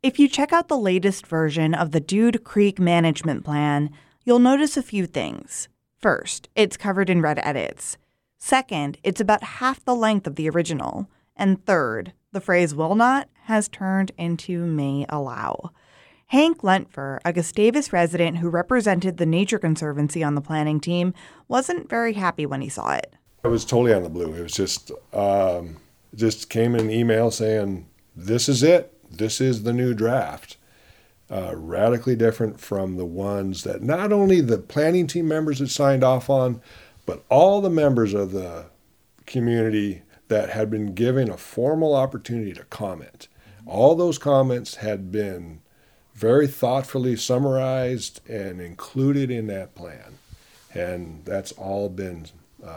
If you check out the latest version of the Dude Creek Management Plan, you'll notice a few things. First, it's covered in red edits. Second, it's about half the length of the original. And third, the phrase will not has turned into may allow. Hank Lentfer, a Gustavus resident who represented the Nature Conservancy on the planning team, wasn't very happy when he saw it. It was totally on the blue. It was just came in an email saying, this is it. This is the new draft. Radically different from the ones that not only the planning team members had signed off on, but all the members of the community that had been given a formal opportunity to comment. All those comments had been very thoughtfully summarized and included in that plan. And that's all been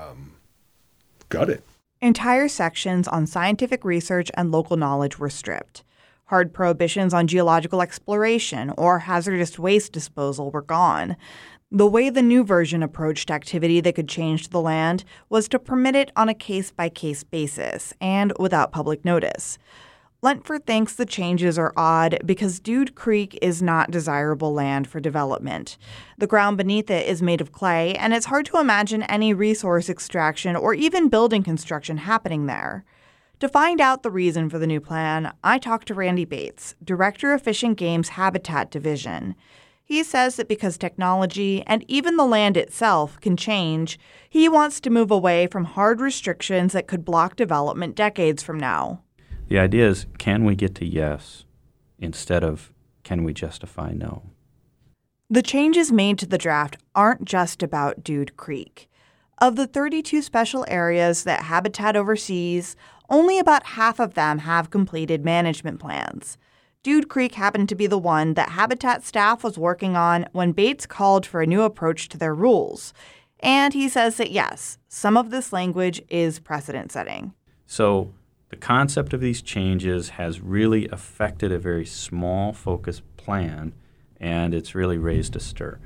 gutted. Entire sections on scientific research and local knowledge were stripped. Hard prohibitions on geological exploration or hazardous waste disposal were gone. The way the new version approached activity that could change the land was to permit it on a case-by-case basis and without public notice. Lentfer thinks the changes are odd because Dude Creek is not desirable land for development. The ground beneath it is made of clay, and it's hard to imagine any resource extraction or even building construction happening there. To find out the reason for the new plan, I talked to Randy Bates, Director of Fish and Game's Habitat Division. He says that because technology and even the land itself can change, he wants to move away from hard restrictions that could block development decades from now. The idea is, can we get to yes instead of can we justify no? The changes made to the draft aren't just about Dude Creek. Of the 32 special areas that Habitat oversees, only about half of them have completed management plans. Dude Creek happened to be the one that Habitat staff was working on when Bates called for a new approach to their rules. And he says that, yes, some of this language is precedent-setting. So the concept of these changes has really affected a very small, focused plan, and it's really raised a stir.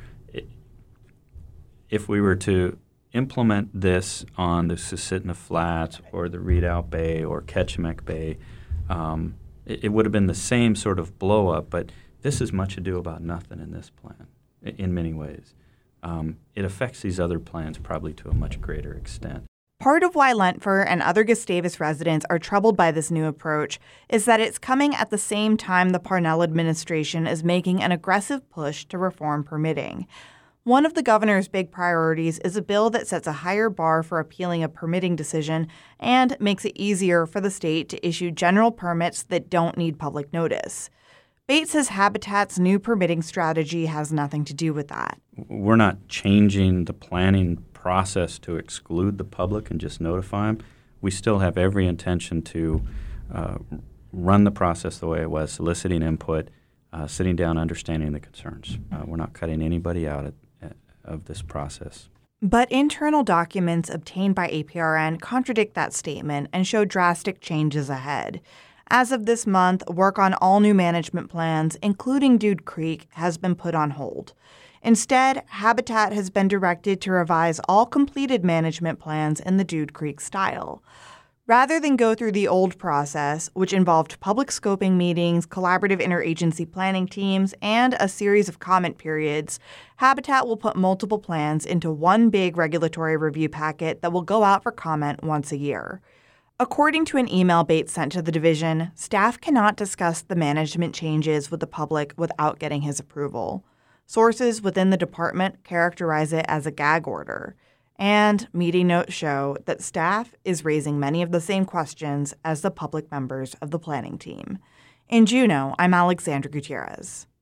If we were to implement this on the Susitna Flats or the Redoubt Bay or Ketchimek Bay, it would have been the same sort of blow-up, but this is much ado about nothing in this plan, in many ways. It affects these other plans probably to a much greater extent. Part of why Lentfer and other Gustavus residents are troubled by this new approach is that it's coming at the same time the Parnell administration is making an aggressive push to reform permitting. One of the governor's big priorities is a bill that sets a higher bar for appealing a permitting decision and makes it easier for the state to issue general permits that don't need public notice. Bates says Habitat's new permitting strategy has nothing to do with that. We're not changing the planning process to exclude the public and just notify them. We still have every intention to run the process the way it was, soliciting input, sitting down, understanding the concerns. We're not cutting anybody out of this process. But internal documents obtained by APRN contradict that statement and show drastic changes ahead. As of this month, work on all new management plans, including Dude Creek, has been put on hold. Instead, Habitat has been directed to revise all completed management plans in the Dude Creek style. Rather than go through the old process, which involved public scoping meetings, collaborative interagency planning teams, and a series of comment periods, Habitat will put multiple plans into one big regulatory review packet that will go out for comment once a year. According to an email Bates sent to the division, staff cannot discuss the management changes with the public without getting his approval. Sources within the department characterize it as a gag order. And meeting notes show that staff is raising many of the same questions as the public members of the planning team. In Juneau, I'm Alexandra Gutierrez.